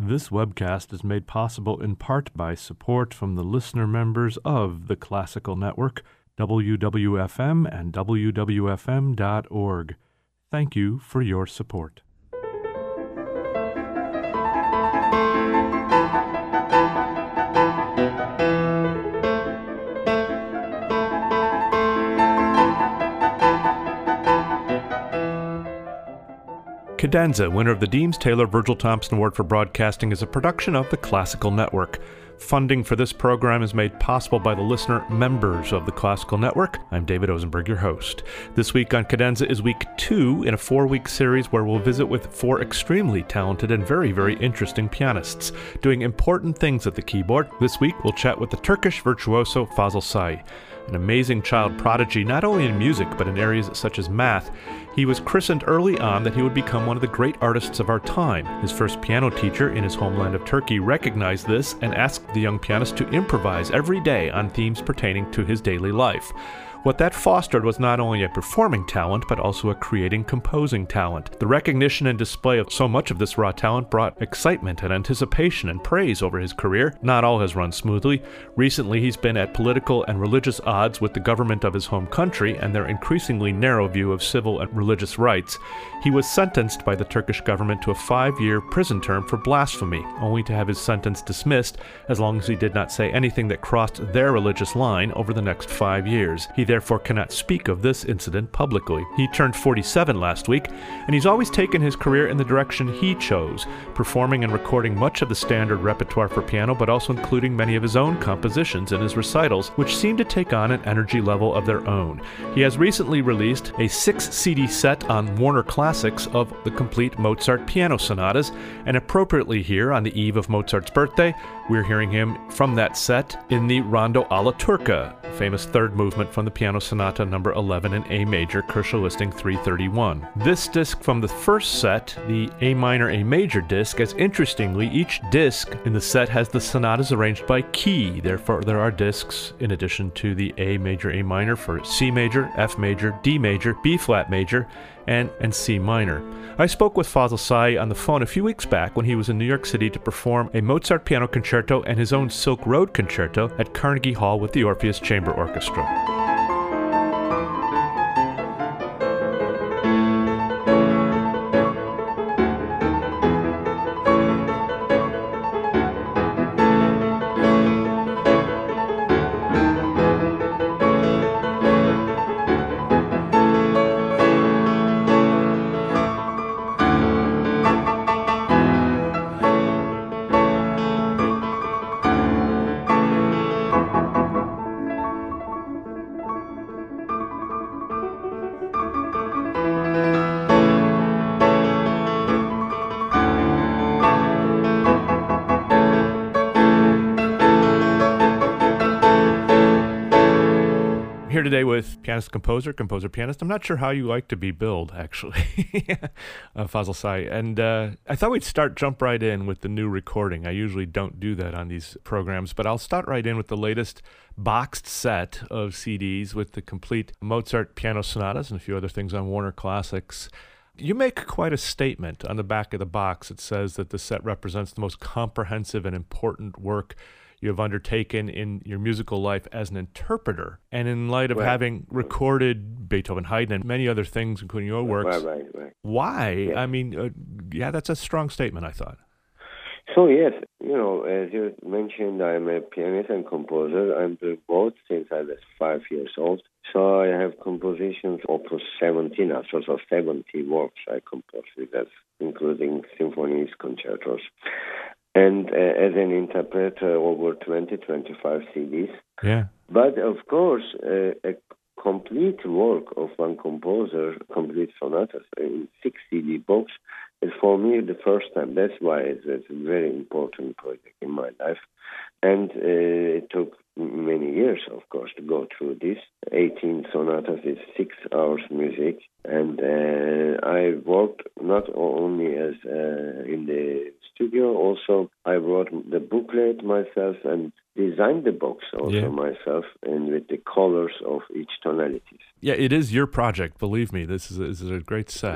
This webcast is made possible in part by support from the listener members of the Classical Network, WWFM and WWFM.org. Thank you for your support. Cadenza, winner of the Deems Taylor Virgil Thompson Award for Broadcasting, is a production of the Classical Network. Funding for this program is made possible by the listener members of the Classical Network. I'm David Osenberg, your host. This week on Cadenza is week 2 in a 4-week series where we'll visit with 4 extremely talented and very, very interesting pianists doing important things at the keyboard. This week we'll chat with the Turkish virtuoso Fazıl Say. An amazing child prodigy not only in music but in areas such as math. He was christened early on that he would become one of the great artists of our time. His first piano teacher in his homeland of Turkey recognized this and asked the young pianist to improvise every day on themes pertaining to his daily life. What that fostered was not only a performing talent, but also a creating, composing talent. The recognition and display of so much of this raw talent brought excitement and anticipation and praise over his career. Not all has run smoothly. Recently, he's been at political and religious odds with the government of his home country and their increasingly narrow view of civil and religious rights. He was sentenced by the Turkish government to a 5-year prison term for blasphemy, only to have his sentence dismissed as long as he did not say anything that crossed their religious line over the next 5 years. He therefore cannot speak of this incident publicly. He turned 47 last week, and he's always taken his career in the direction he chose, performing and recording much of the standard repertoire for piano, but also including many of his own compositions in his recitals, which seem to take on an energy level of their own. He has recently released a 6-CD set on Warner Classics of the complete Mozart piano sonatas, and appropriately here, on the eve of Mozart's birthday, we're hearing him from that set in the Rondo alla Turca, famous third movement from the Piano Sonata number 11 in A major, Koszul listing 331. This disc from the first set, the A minor, A major disc, as interestingly, each disc in the set has the sonatas arranged by key. Therefore, there are discs in addition to the A major, A minor for C major, F major, D major, B flat major, and C minor. I spoke with Fazıl Say on the phone a few weeks back when he was in New York City to perform a Mozart piano concerto and his own Silk Road concerto at Carnegie Hall with the Orpheus Chamber Orchestra. Here today with pianist-composer-pianist. I'm not sure how you like to be billed, actually, Fazıl Say. And I thought we'd jump right in with the new recording. I usually don't do that on these programs, but I'll start right in with the latest boxed set of CDs with the complete Mozart piano sonatas and a few other things on Warner Classics. You make quite a statement on the back of the box. It says that the set represents the most comprehensive and important work you have undertaken in your musical life as an interpreter. And in light of having recorded Beethoven, Haydn, and many other things, including your works, why? Yeah. I mean, that's a strong statement, I thought. So, yes, as you mentioned, I'm a pianist and composer. I'm doing both since I was 5 years old. So I have compositions, opus 17, so 70 works I composed with that, including symphonies, concertos. And as an interpreter, over 25 CDs. Yeah. But, of course, a complete work of one composer, complete sonatas, in 6 CD box, is for me the first time. That's why it's a very important project in my life. And it took many years, of course, to go through this. 18 sonatas is 6 hours music. And I worked not only as in the studio, also I wrote the booklet myself and designed the box also myself, and with the colors of each tonalities. Yeah, it is your project, believe me. This is a great set. Yeah.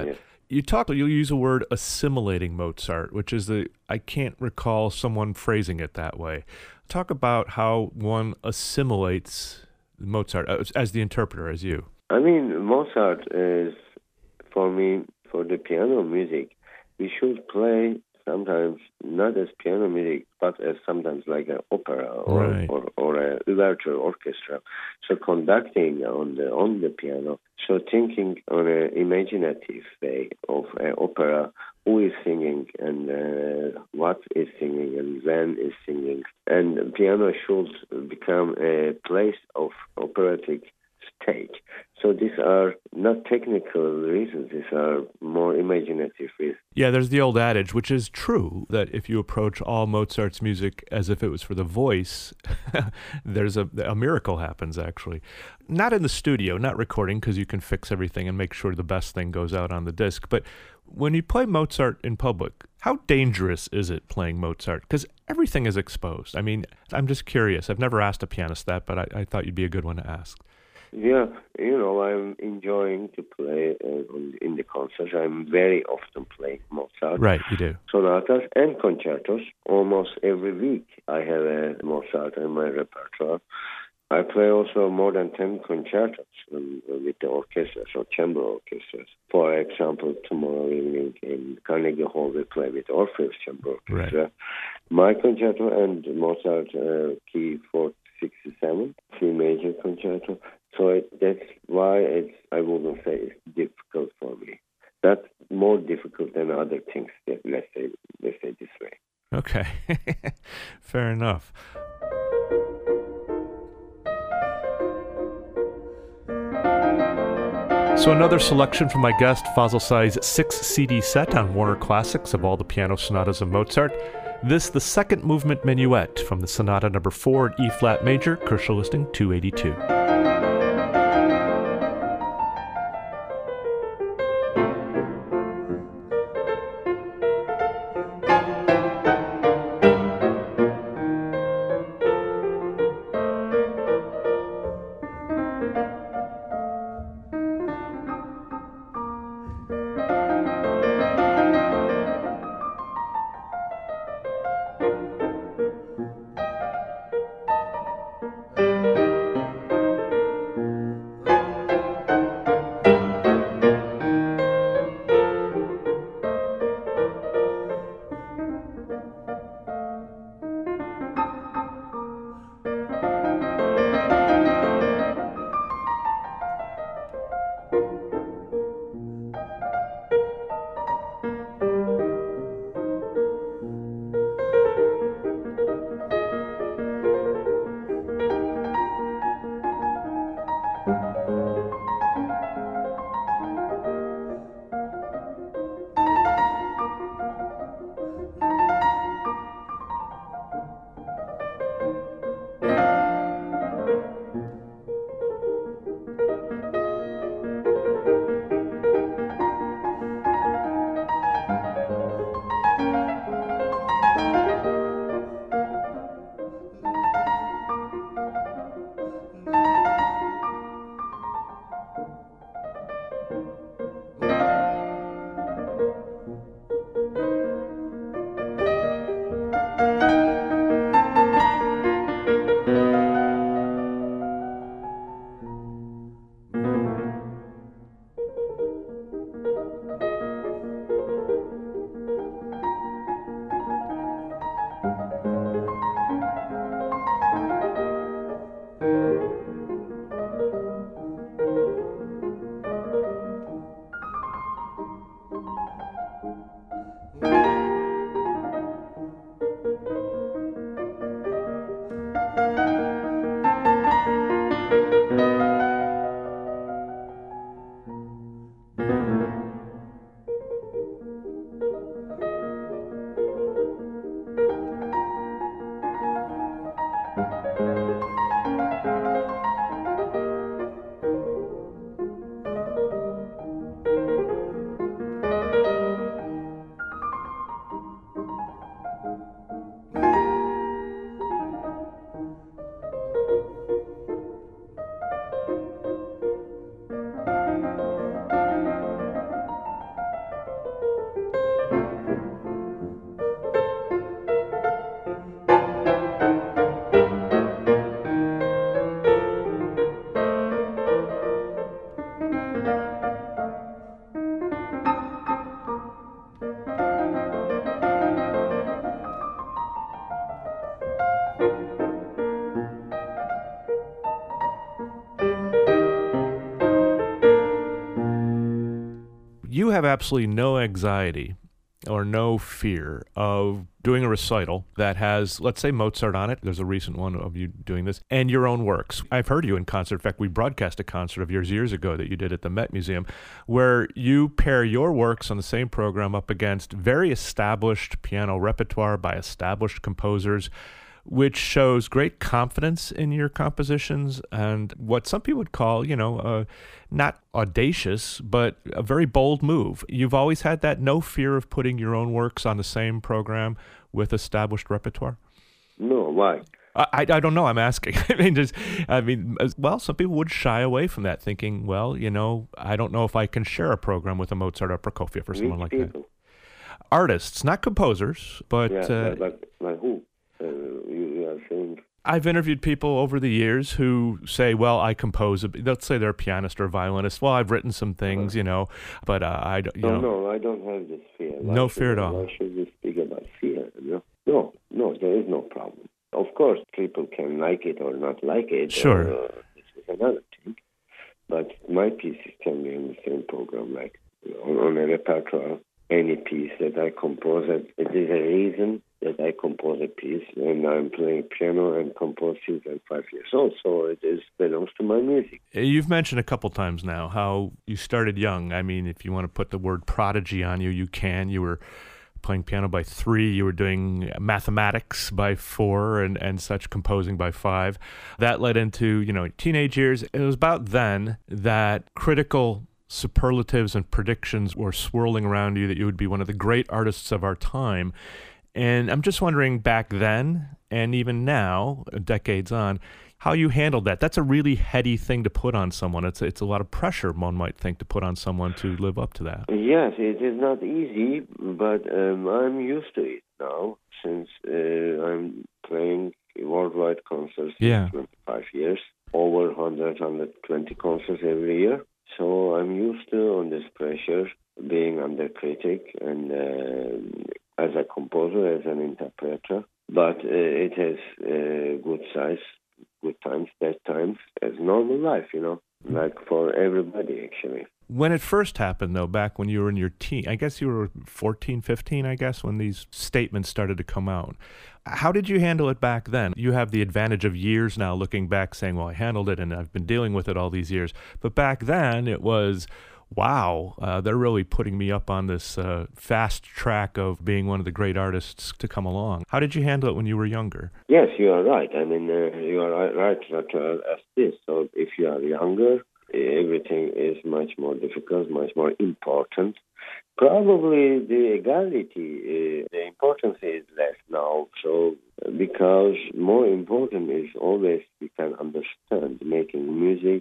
You use a word assimilating Mozart, which is I can't recall someone phrasing it that way. Talk about how one assimilates Mozart as the interpreter, as you. I mean, Mozart is, for me, for the piano music, we should play sometimes not as piano music, but as sometimes like an opera or a ouverture orchestra. So conducting on the piano, so thinking on an imaginative way of an opera, who is singing and what is singing and when is singing. And piano should become a place of operatic stage. So these are not technical reasons, these are more imaginative reasons. Yeah, there's the old adage, which is true, that if you approach all Mozart's music as if it was for the voice, there's a miracle happens, actually. Not in the studio, not recording, because you can fix everything and make sure the best thing goes out on the disc. But when you play Mozart in public, how dangerous is it playing Mozart? Because everything is exposed. I mean, I'm just curious. I've never asked a pianist that, but I thought you'd be a good one to ask. Yeah, I'm enjoying to play in the concerts. I'm very often playing Mozart. Right, you do. Sonatas and concertos. Almost every week I have a Mozart in my repertoire. I play also more than 10 concertos with the orchestras or chamber orchestras. For example, tomorrow evening in Carnegie Hall we play with Orpheus Chamber Orchestra. Right. My concerto and Mozart Key 467, C major concerto. So that's why I wouldn't say it's difficult for me. That's more difficult than other things, let's say this way. Okay, fair enough. So another selection from my guest, Fazil Say's 6-CD set on Warner Classics of all the piano sonatas of Mozart. This, the second movement Minuet from the Sonata No. 4 in E-flat major, Kershaw listing 282. have absolutely no anxiety or no fear of doing a recital that has, let's say, Mozart on it. There's a recent one of you doing this, and your own works. I've heard you in concert. In fact, we broadcast a concert of yours years ago that you did at the Met Museum, where you pair your works on the same program up against very established piano repertoire by established composers, which shows great confidence in your compositions and what some people would call, not audacious, but a very bold move. You've always had that, no fear of putting your own works on the same program with established repertoire? No, why? I don't know. I'm asking. Some people would shy away from that, thinking, I don't know if I can share a program with a Mozart or Prokofiev or someone like that. Artists, not composers, but... Like who? You are saying... I've interviewed people over the years who say, I compose. Let's say they're a pianist or a violinist. Well, I've written some things, but I don't... No, I don't have this fear. No fear at all. Why should we speak about fear? No, there is no problem. Of course, people can like it or not like it. Sure. This is another thing. But my pieces can be on the same program, like on a repertoire. Any piece that I compose, it is a reason that I compose a piece, and I'm playing piano and compose since I'm 5 years old, so it belongs to my music. You've mentioned a couple times now how you started young. I mean, if you want to put the word prodigy on you, you can. You were playing piano by 3, you were doing mathematics by 4 and such, composing by 5. That led into, teenage years. It was about then that critical superlatives and predictions were swirling around you that you would be one of the great artists of our time. And I'm just wondering, back then and even now, decades on, how you handled that. That's a really heady thing to put on someone. It's a lot of pressure, one might think, to put on someone to live up to that. Yes, it is not easy, but I'm used to it now, since I'm playing worldwide concerts for 25 years, over 100, 120 concerts every year. So I'm used to on this pressure, being under critic and as a composer, as an interpreter. But it has good size, good times, bad times, as normal life, like for everybody, actually. When it first happened, though, back when you were in your teen, I guess you were 14, 15, when these statements started to come out. How did you handle it back then? You have the advantage of years now looking back saying, I handled it and I've been dealing with it all these years. But back then it was, they're really putting me up on this fast track of being one of the great artists to come along. How did you handle it when you were younger? Yes, you are right. I mean, you are right to ask this. So if you are younger, everything is much more difficult, much more important. Probably the equality, the importance is less now. So because more important is always we can understand making music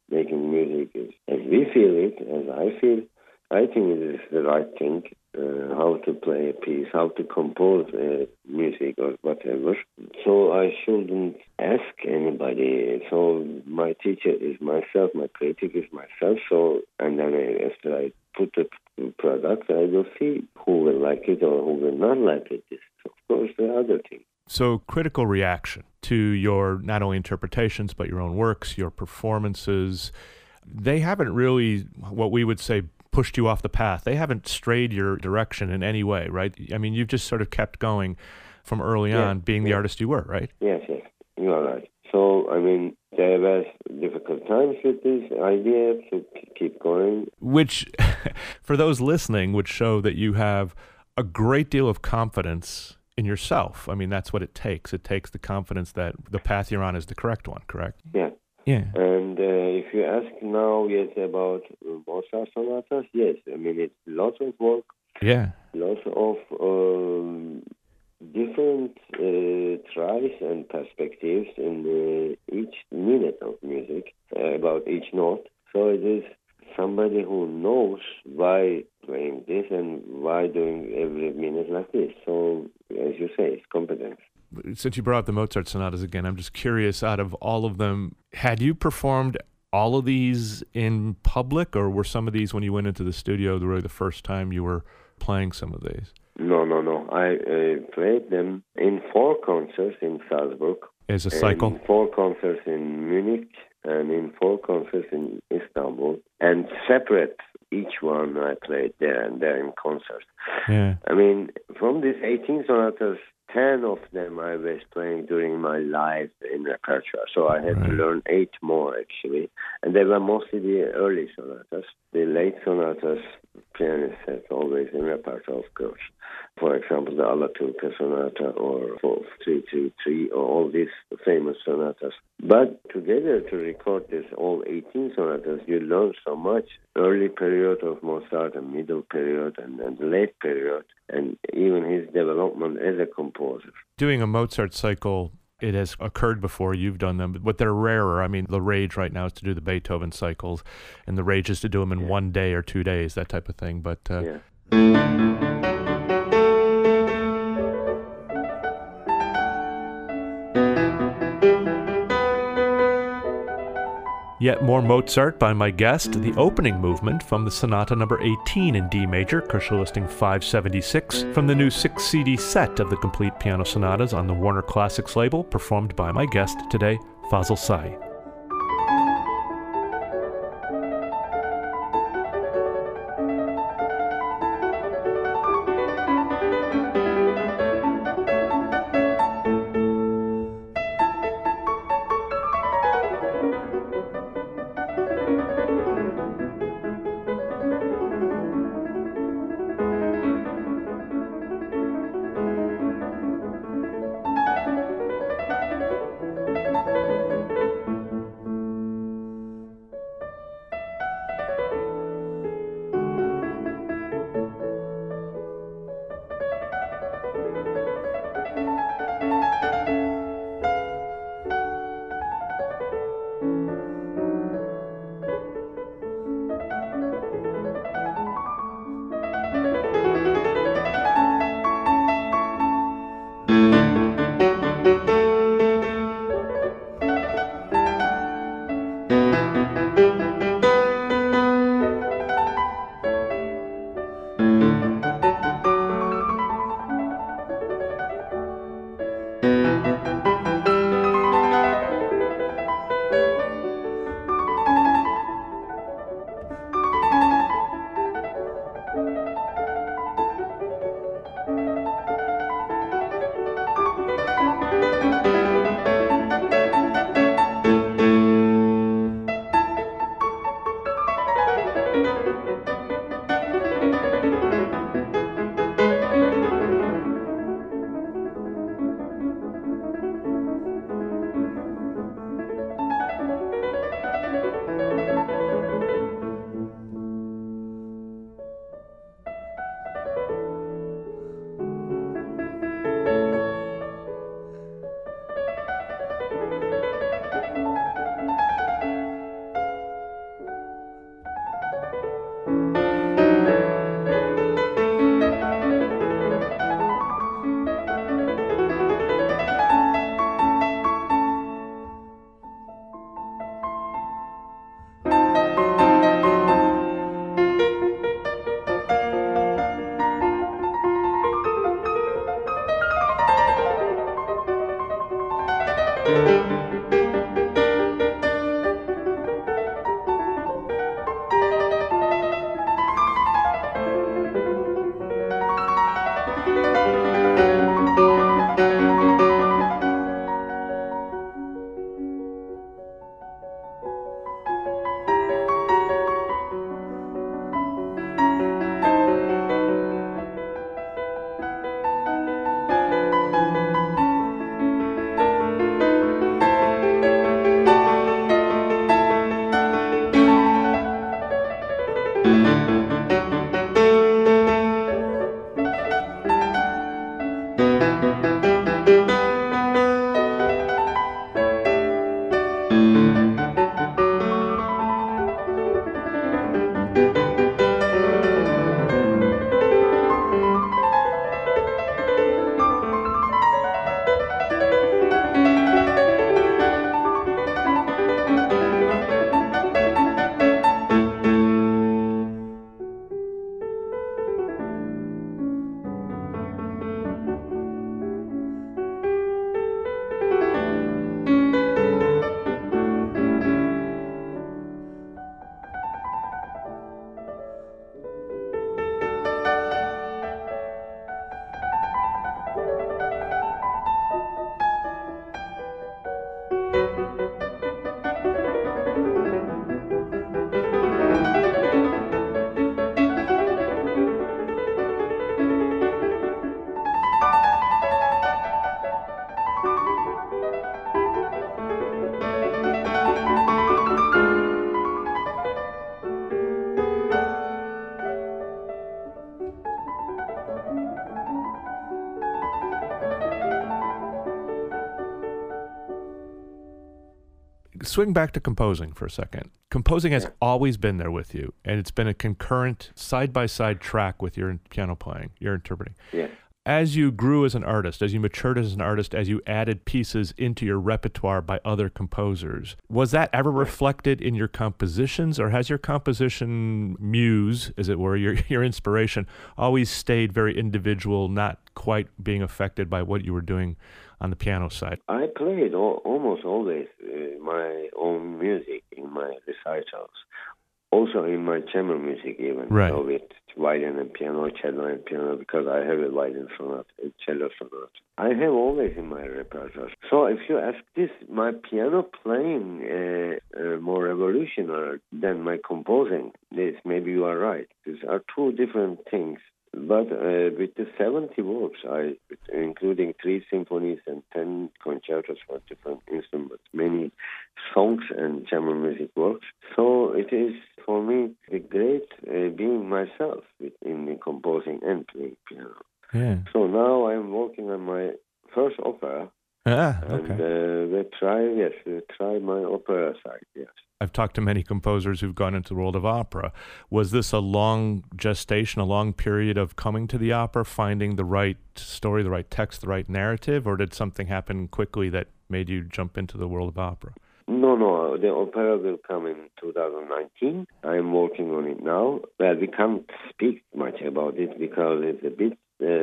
is as we feel it, as I feel. I think it is the right thing, how to play a piece, how to compose music or whatever. So I shouldn't ask anybody. So my teacher is myself, my critic is myself. So, and then after I put the product, I will see who will like it or who will not like it. This is, of course, the other thing. So critical reaction to your not only interpretations, but your own works, your performances, they haven't really, what we would say, pushed you off the path. They haven't strayed your direction in any way, right? I mean, you've just sort of kept going from early on, being the artist you were, right? Yes, you are right. So, I mean, there were difficult times with this idea to keep going. Which, for those listening, would show that you have a great deal of confidence in yourself. I mean, that's what it takes. It takes the confidence that the path you're on is the correct one, correct? Yeah. And if you ask now, about Mozart sonatas, yes. I mean, it's lots of work. Yeah. Lots of different tries and perspectives in each minute of music about each note. So it is somebody who knows why playing this and why doing every minute like this. So, as you say, it's competence. Since you brought up the Mozart sonatas again, I'm just curious, out of all of them, had you performed all of these in public, or were some of these when you went into the studio really the first time you were playing some of these? No. I played them in 4 concerts in Salzburg. As a cycle? In 4 concerts in Munich and in 4 concerts in Istanbul. And separate each one I played there and there in concert. Yeah. I mean, from these 18 sonatas, 10 of them I was playing during my life in repertoire. So I had to learn 8 more, actually. And they were mostly the early sonatas. The late sonatas, pianists had always in repertoire, of course. For example, the Alaturka Sonata or 333 or all these famous sonatas. But together to record this all 18 sonatas, you learn so much. Early period of Mozart and middle period and late period, and even his development as a composer. Doing a Mozart cycle, it has occurred before, you've done them, but they're rarer. I mean, the rage right now is to do the Beethoven cycles, and the rage is to do them in 1 day or 2 days, that type of thing. But Yet more Mozart by my guest, the opening movement from the Sonata number 18 in D major, Koeshler listing 576, from the new 6-CD set of the complete piano sonatas on the Warner Classics label, performed by my guest today, Fazl Say. swing back to composing for a second. Composing has always been there with you, and it's been a concurrent side-by-side track with your piano playing, your interpreting. Yeah. As you grew as an artist, as you matured as an artist, as you added pieces into your repertoire by other composers, was that ever reflected in your compositions, or has your composition muse, as it were, your inspiration, always stayed very individual, not quite being affected by what you were doing on the piano side? I played almost always my own music in my recitals. Also in my chamber music even, right. So with violin and piano, cello and piano, because I have a violin sonata, a cello sonata. I have always in my repertoire. So if you ask this, my piano playing more revolutionary than my composing, this maybe you are right. These are two different things. But with the 70 works, including 3 symphonies and 10 concertos for different instruments, many songs and chamber music works. So it is, for me, the great being myself in the composing and playing piano. Yeah. So now I'm working on my first opera. Okay. And we try my opera side, yes. I've talked to many composers who've gone into the world of opera. Was this a long gestation, a long period of coming to the opera, finding the right story, the right text, the right narrative, or did something happen quickly that made you jump into the world of opera? No, the opera will come in 2019. I'm working on it now. Well, we can't speak much about it because it's a bit,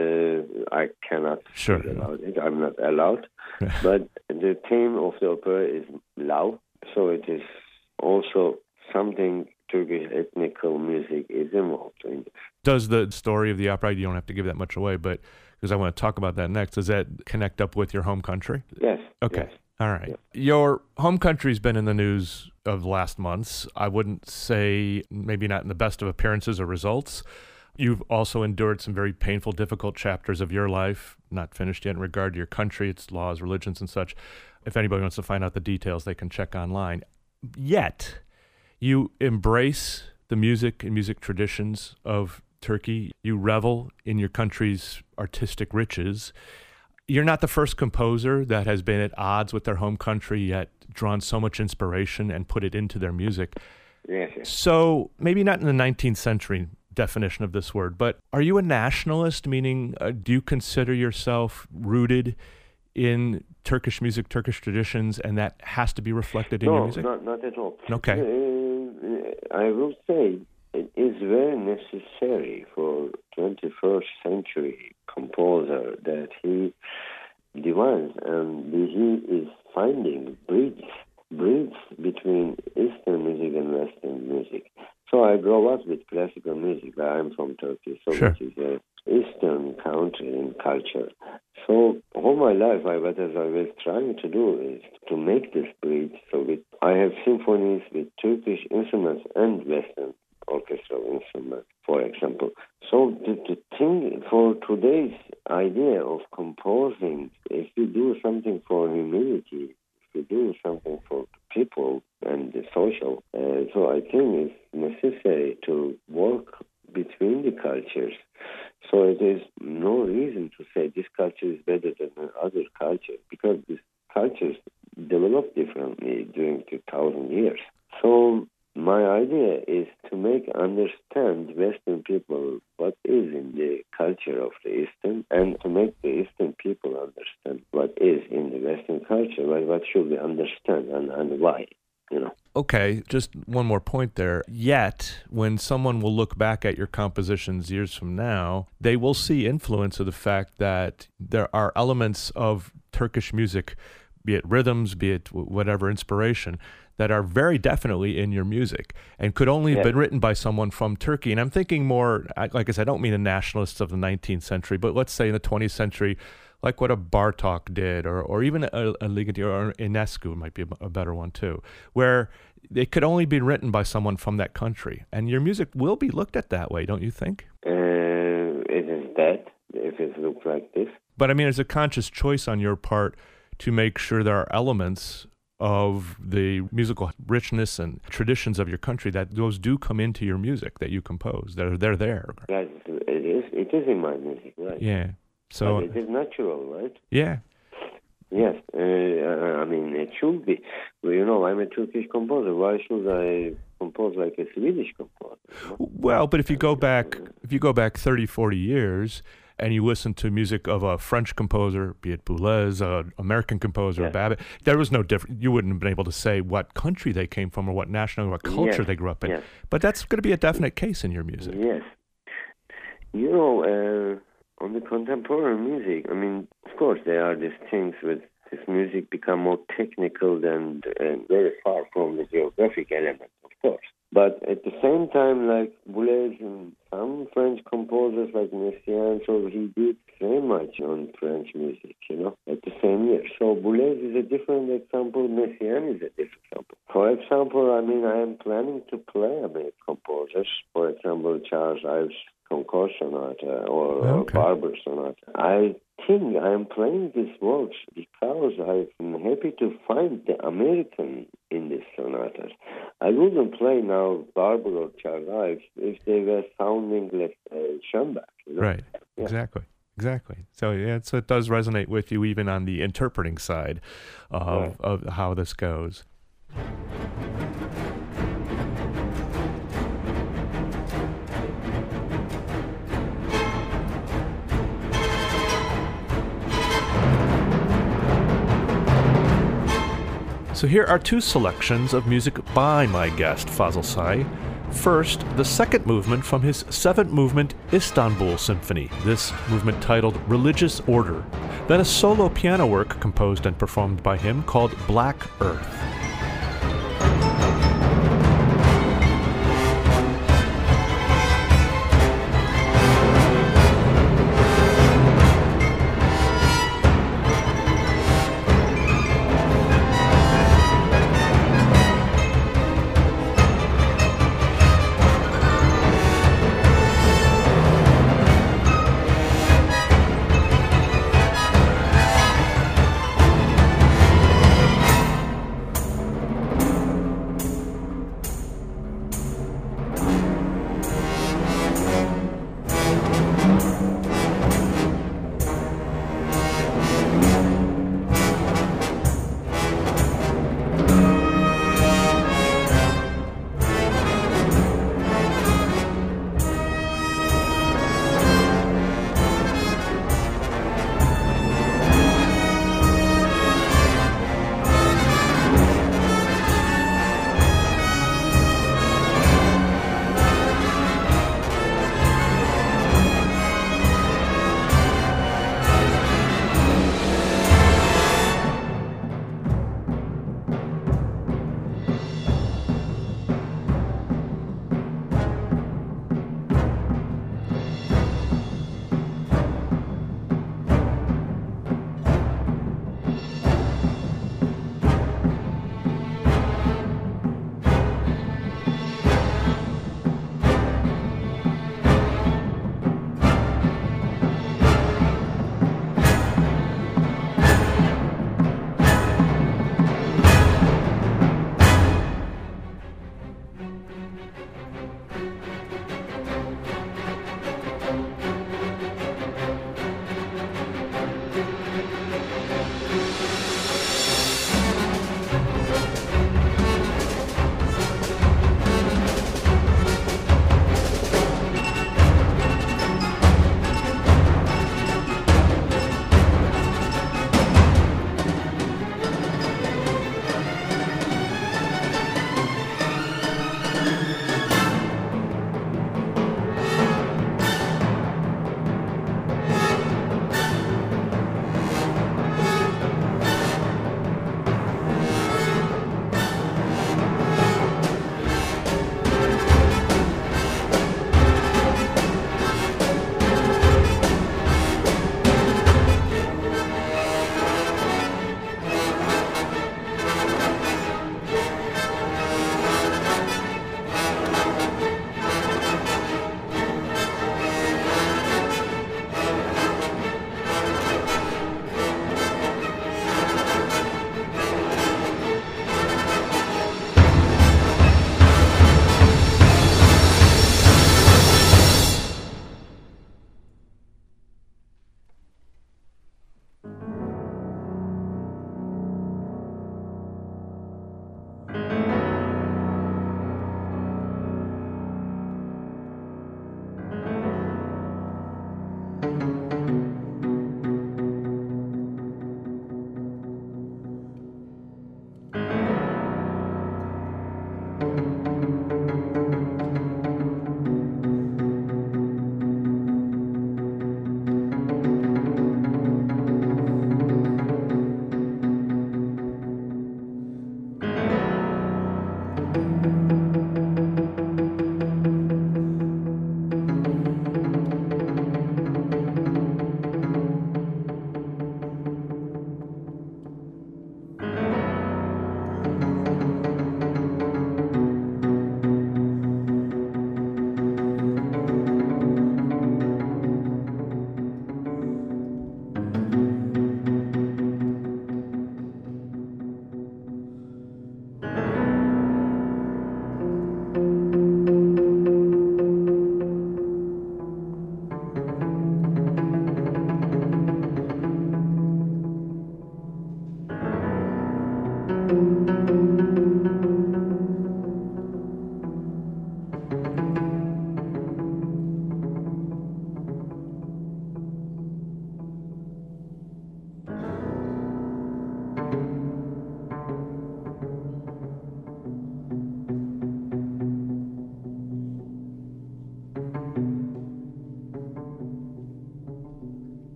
I cannot speak about it. I'm not allowed. But the theme of the opera is love, so it is also something Turkish ethnical music is involved in. Does the story of the opera, you don't have to give that much away, but because I want to talk about that next, does that connect up with your home country? Yes. Okay. Yes. All right. Yes. Your home country's been in the news of the last months. I wouldn't say maybe not in the best of appearances or results. You've also endured some very painful, difficult chapters of your life, not finished yet in regard to your country, its laws, religions, and such. If anybody wants to find out the details, they can check online. Yet, you embrace the music and music traditions of Turkey. You revel in your country's artistic riches. You're not the first composer that has been at odds with their home country, yet drawn so much inspiration and put it into their music. Yes. So, maybe not in the 19th century definition of this word, but are you a nationalist, meaning do you consider yourself rooted in Turkish music, Turkish traditions, and that has to be reflected in your music? No, not at all. Okay. I will say it is very necessary for 21st century composer that he divines and he is finding bridges between Eastern music and Western music. So I grew up with classical music. I'm from Turkey, so sure. Which is an Eastern country in culture. So all my life, what I was trying to do is to make this bridge. So I have symphonies with Turkish instruments and Western orchestral instruments, for example. So the thing for today's idea of composing, if you do something for humanity, if you do something for people and the social, so I think it's necessary to work between the cultures. So it is no reason to say this culture is better than another culture, because these cultures developed differently during 2,000 years. So my idea is to make understand Western people what is in the culture of the Eastern, and to make the Eastern people understand what is in the Western culture, what should we understand and why, you know. Okay, just one more point there. Yet, when someone will look back at your compositions years from now, they will see influence of the fact that there are elements of Turkish music, be it rhythms, be it whatever inspiration, that are very definitely in your music and could only have been written by someone from Turkey. And I'm thinking more, like I said, I don't mean the nationalists of the 19th century, but let's say in the 20th century, like what a Bartók did, or even a Ligeti or Enescu might be a better one too, where it could only be written by someone from that country. And your music will be looked at that way, don't you think? It is that, if it looks like this. But I mean, it's a conscious choice on your part to make sure there are elements of the musical richness and traditions of your country that those do come into your music that you compose. They're there. Right, it is in my music, right? Yeah. So but it is natural, right? Yeah. Yes, I mean, It should be. Well, I'm a Turkish composer. Why should I compose like a Swedish composer? Well, but if you go back 30, 40 years and you listen to music of a French composer, be it Boulez, an American composer, Babbitt, there was no difference. You wouldn't have been able to say what country they came from or what national or culture they grew up in. Yes. But that's going to be a definite case in your music. Yes. On the contemporary music, of course, there are these things with this music become more technical and very far from the geographic element, of course. But at the same time, like Boulez and some French composers like Messiaen, so he did very much on French music, at the same year. So Boulez is a different example, Messiaen is a different example. For example, I am planning to play American composers, for example, Charles Ives' Concord Sonata or Barber Sonata. I think I am playing these works because I'm happy to find the American in these sonatas. I wouldn't play now Barber or Charles Ives if they were sounding like Schoenberg. Right, exactly. So it does resonate with you even on the interpreting side of how this goes. So here are two selections of music by my guest, Fazıl Say. First, the second movement from his seventh movement Istanbul Symphony, this movement titled Religious Order. Then a solo piano work composed and performed by him called Black Earth.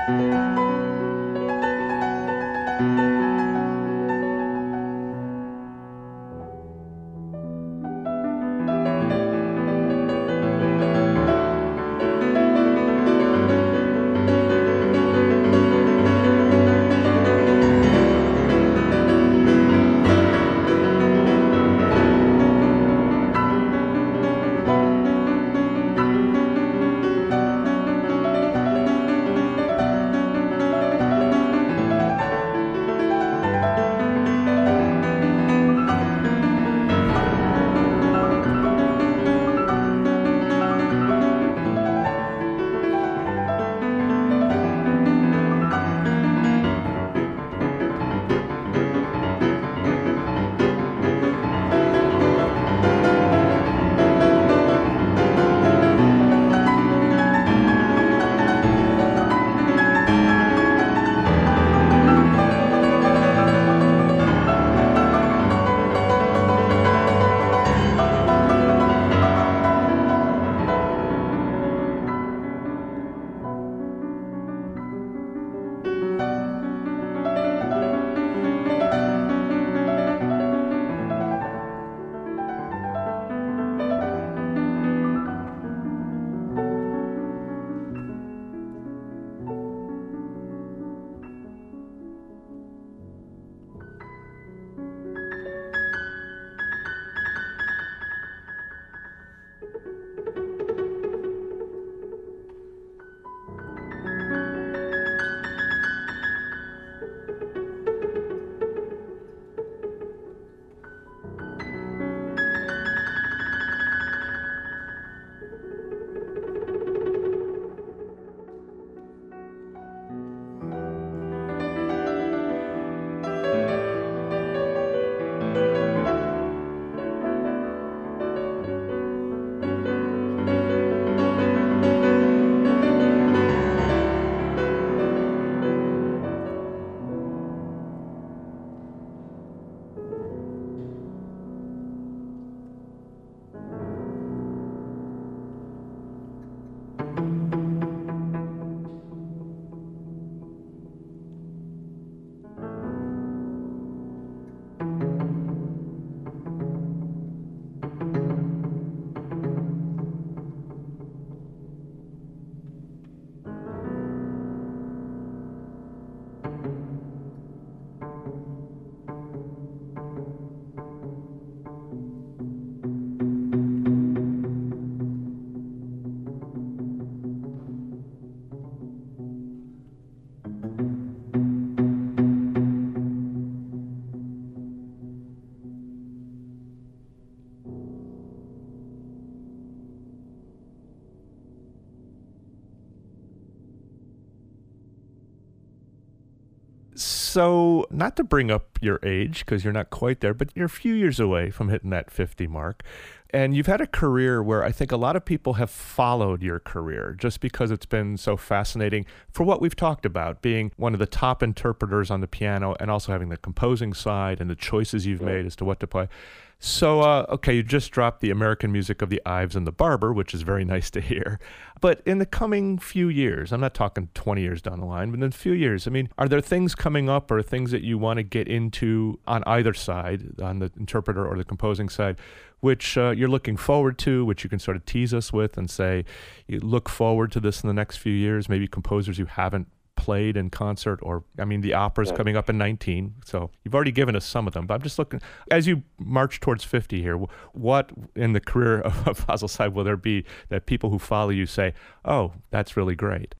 So, not to bring up your age, because you're not quite there, but you're a few years away from hitting that 50 mark. And you've had a career where I think a lot of people have followed your career just because it's been so fascinating for what we've talked about, being one of the top interpreters on the piano and also having the composing side and the choices you've made as to what to play. So, okay, you just dropped the American music of the Ives and the Barber, which is very nice to hear. But in the coming few years, I'm not talking 20 years down the line, but in a few years, I mean, are there things coming up or things that you want to get into on either side, on the interpreter or the composing side, which you're looking forward to, which you can sort of tease us with and say, you look forward to this in the next few years, maybe composers you haven't played in concert, or I mean the opera's coming up in 19, so you've already given us some of them, but I'm just looking as you march towards 50 here, what in the career of Fazl Say will there be that people who follow you say, oh, that's really great?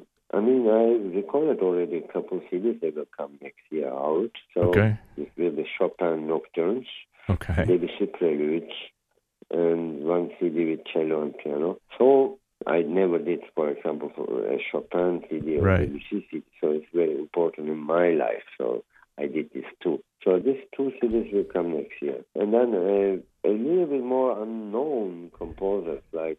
I mean, I recorded already a couple CDs that will come next year out, so it will be Chopin Nocturnes, Debussy Preludes, and one CD with cello and piano. So I never did, for example, for a Chopin CD or Debussy CD, so it's very important in my life. So I did this too. So these two CDs will come next year. And then a little bit more unknown composers like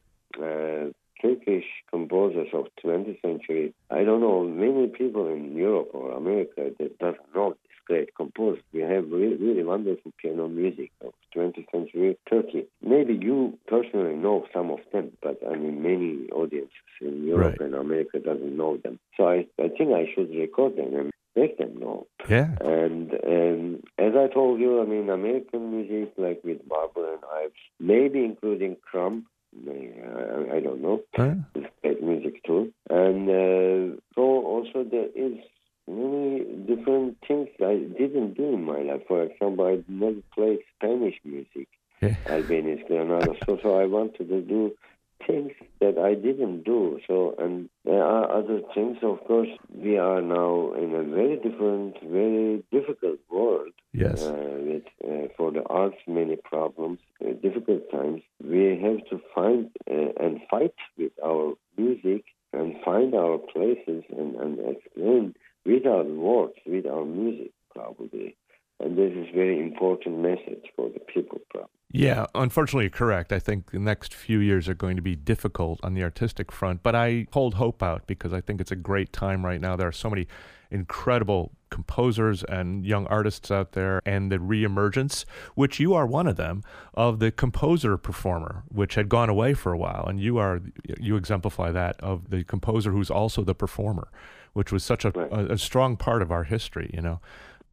Turkish composers of 20th century. I don't know, many people in Europe or America that doesn't know this great composers. We have really wonderful piano music of 20th century Turkey. Maybe you personally know some of them, but I mean many audiences in Europe and America doesn't know them. So I I think I should record them and make them known. Yeah. And as I told you, I mean, American music, like with Barber and Ives, maybe including Crumb, I don't know. It's great music too. And so also there is many different things I didn't do in my life. For example, I never played Spanish music, Albeniz, Granados. So I wanted to do things that I didn't do. So, and there are other things. Of course, we are now in a very different, very difficult world. Yes. With for the arts, many problems, difficult times. We have to find and fight with our music and find our places and explain with our words, with our music, probably. And this is very important message for the people, probably. Yeah, unfortunately, you're correct. I think the next few years are going to be difficult on the artistic front, but I hold hope out because I think it's a great time right now. There are so many incredible composers and young artists out there, and the reemergence, which you are one of them, of the composer-performer, which had gone away for a while, and you exemplify that, of the composer who's also the performer, which was such a strong part of our history, you know.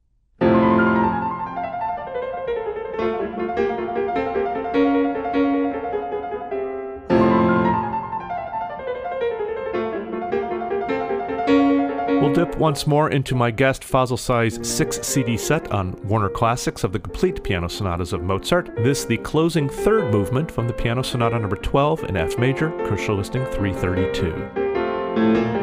We'll dip once more into my guest Fazil Say's 6-CD set on Warner Classics of the complete piano sonatas of Mozart. This, the closing third movement from the Piano Sonata No. 12 in F major, Crucial Listing 332.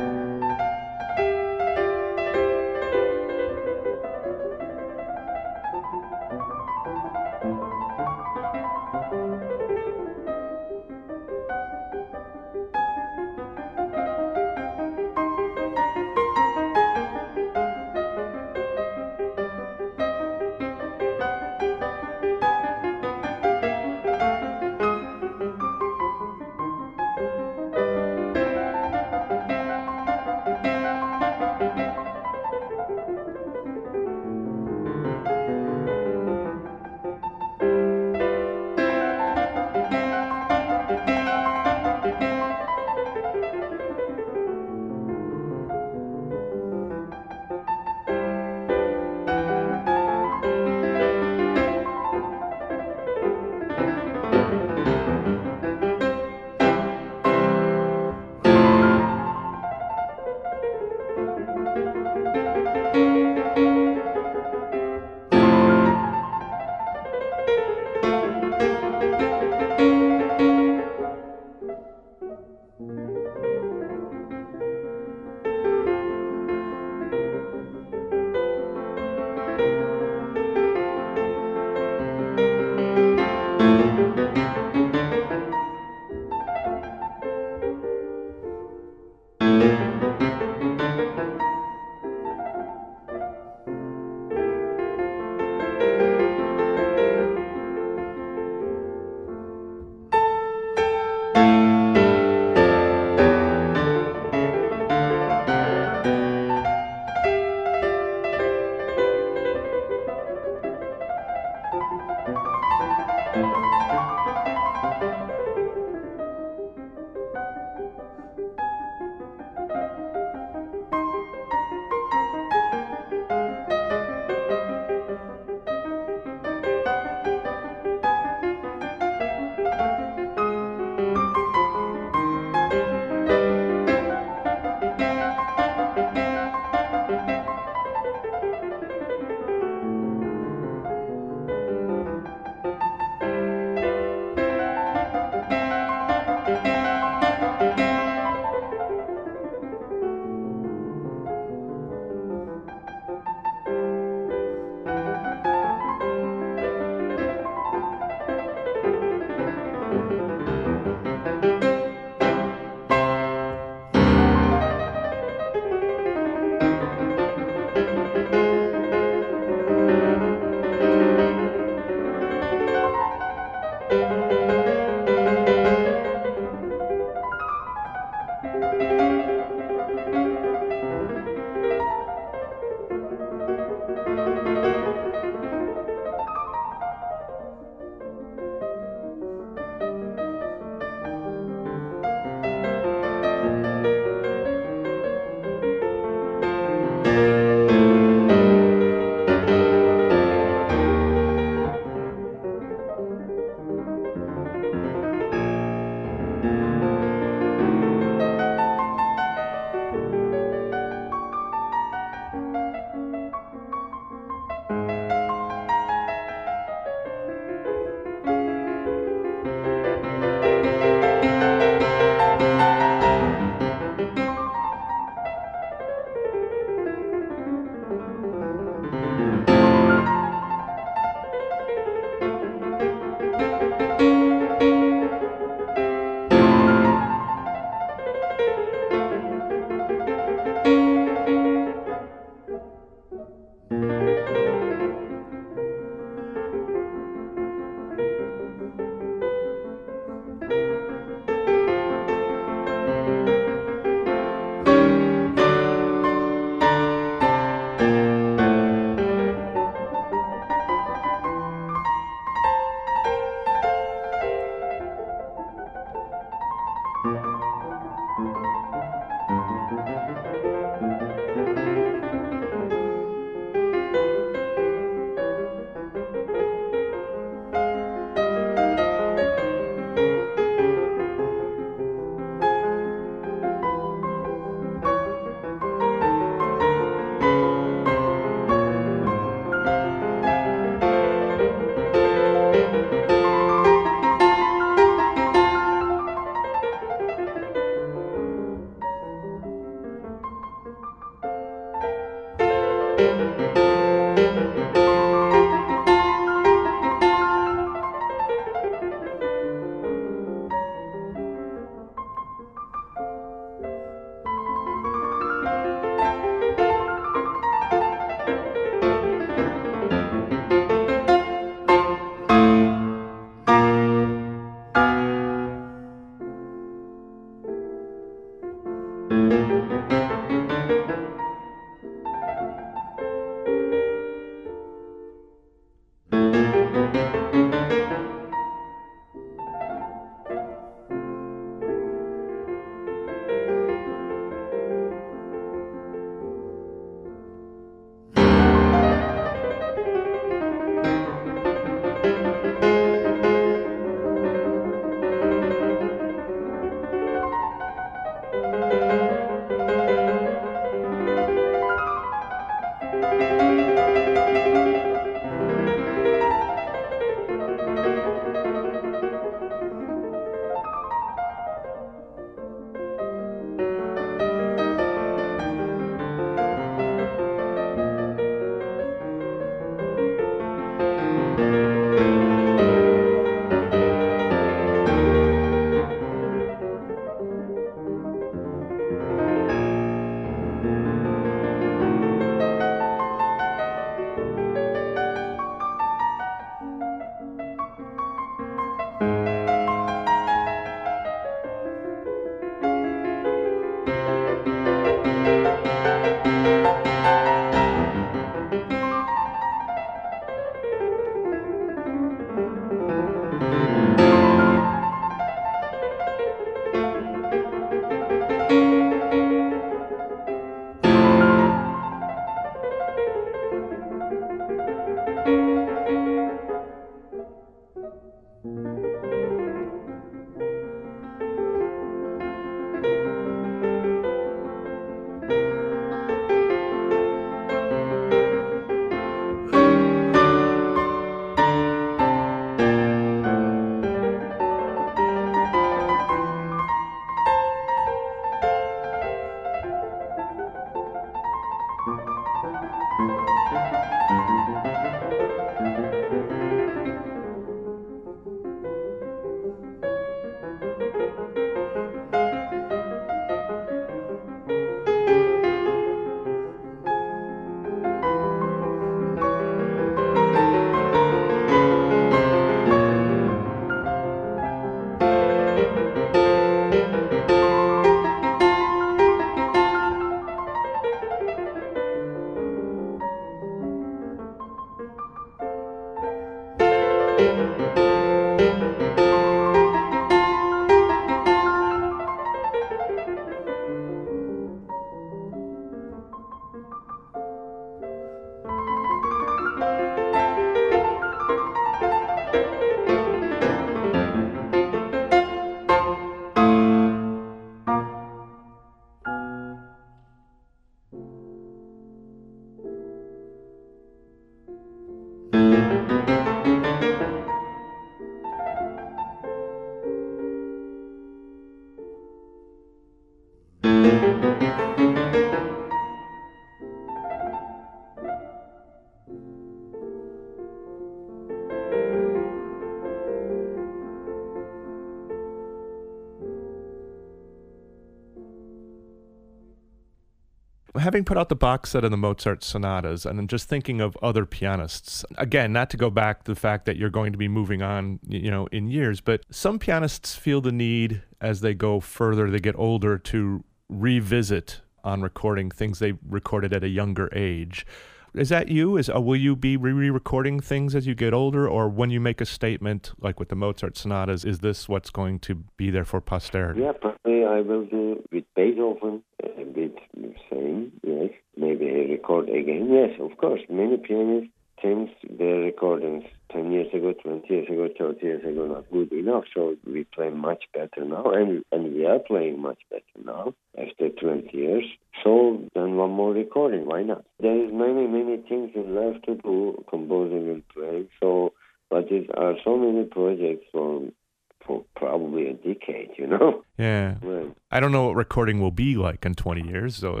Having put out the box set of the Mozart sonatas, and then just thinking of other pianists, again, not to go back to the fact that you're going to be moving on, in years, but some pianists feel the need as they go further, they get older, to revisit on recording things they recorded at a younger age. Is that you? Will you be re-recording things as you get older, or when you make a statement like with the Mozart sonatas, is this what's going to be there for posterity? Yeah, probably I will do with Beethoven a bit same, yes. Maybe record again. Yes, of course. Many pianists think their recordings 10 years ago, 20 years ago, 30 years ago not good enough, so we play much better now, and we are playing much better now after 20 years. So then one more recording, why not? There is many things in life to do, composing and playing, but there are so many projects for probably a decade, Yeah. Right. I don't know what recording will be like in 20 years, so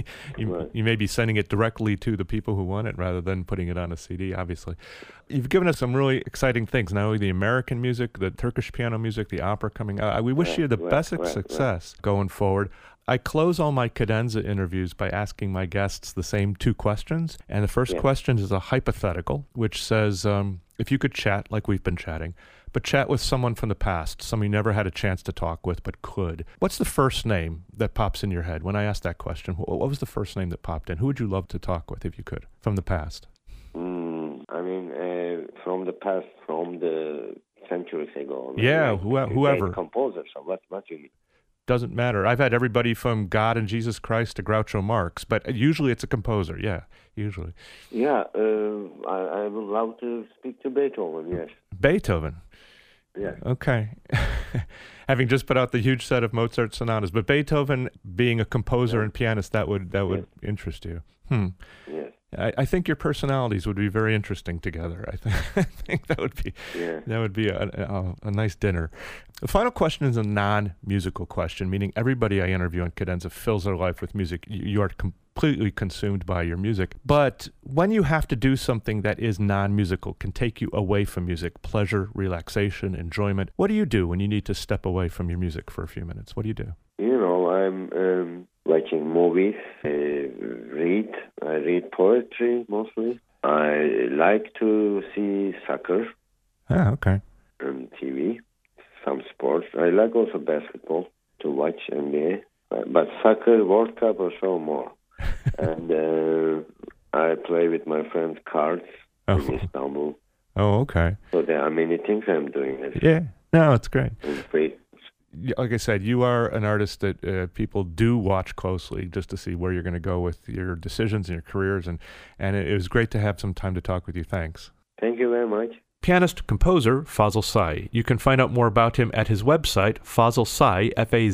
you may be sending it directly to the people who want it rather than putting it on a CD, obviously. You've given us some really exciting things, not only the American music, the Turkish piano music, the opera coming out. We wish you the best success going forward. I close all my cadenza interviews by asking my guests the same two questions, and the first question is a hypothetical, which says, if you could chat like we've been chatting, but chat with someone from the past, someone you never had a chance to talk with but could, what's the first name that pops in your head? When I asked that question, what was the first name that popped in? Who would you love to talk with if you could, from the past? From the past, from the centuries ago. Yeah, whoever. Composer, so what do you mean? Doesn't matter. I've had everybody from God and Jesus Christ to Groucho Marx, but usually it's a composer, usually. Yeah, I would love to speak to Beethoven, yes. Beethoven? Yeah. Okay. Having just put out the huge set of Mozart sonatas, but Beethoven being a composer and pianist, that would interest you. Yes. I think your personalities would be very interesting together. I think that would be a nice dinner. The final question is a non-musical question, meaning everybody I interview on Cadenza fills their life with music. You are completely consumed by your music. But when you have to do something that is non-musical, can take you away from music, pleasure, relaxation, enjoyment, what do you do when you need to step away from your music for a few minutes? What do you do? I'm watching movies, I read poetry mostly. I like to see soccer okay. on TV, some sports. I like also basketball, to watch NBA, but soccer, World Cup or so more. And I play with my friends cards in Istanbul. Oh, okay. So there are many things I'm doing. Yeah, no, it's great. Free. Like I said, you are an artist that people do watch closely just to see where you're going to go with your decisions and your careers, and it was great to have some time to talk with you. Thanks. Thank you very much. Pianist-composer Fazıl Say. You can find out more about him at his website, fazilsay,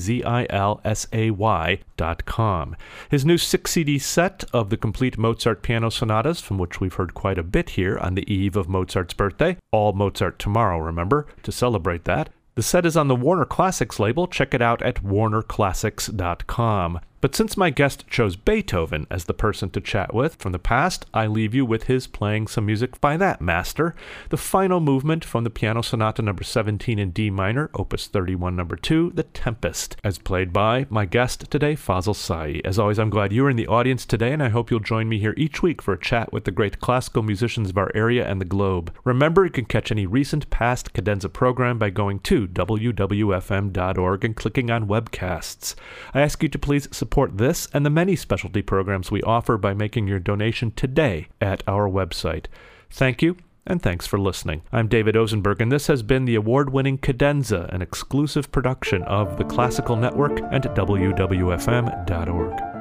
FAZILSAY.com. His new 6-CD set of the complete Mozart piano sonatas, from which we've heard quite a bit here on the eve of Mozart's birthday. All Mozart tomorrow, remember, to celebrate that. The set is on the Warner Classics label. Check it out at warnerclassics.com. But since my guest chose Beethoven as the person to chat with from the past, I leave you with his playing some music by that master. The final movement from the Piano Sonata No. 17 in D minor, Opus 31 No. 2, The Tempest, as played by my guest today, Fazıl Say. As always, I'm glad you're in the audience today, and I hope you'll join me here each week for a chat with the great classical musicians of our area and the globe. Remember, you can catch any recent past Cadenza program by going to wwfm.org and clicking on webcasts. I ask you to please support this and the many specialty programs we offer by making your donation today at our website. Thank you, and thanks for listening. I'm David Osenberg, and this has been the award-winning Cadenza, an exclusive production of the Classical Network and WWFM.org.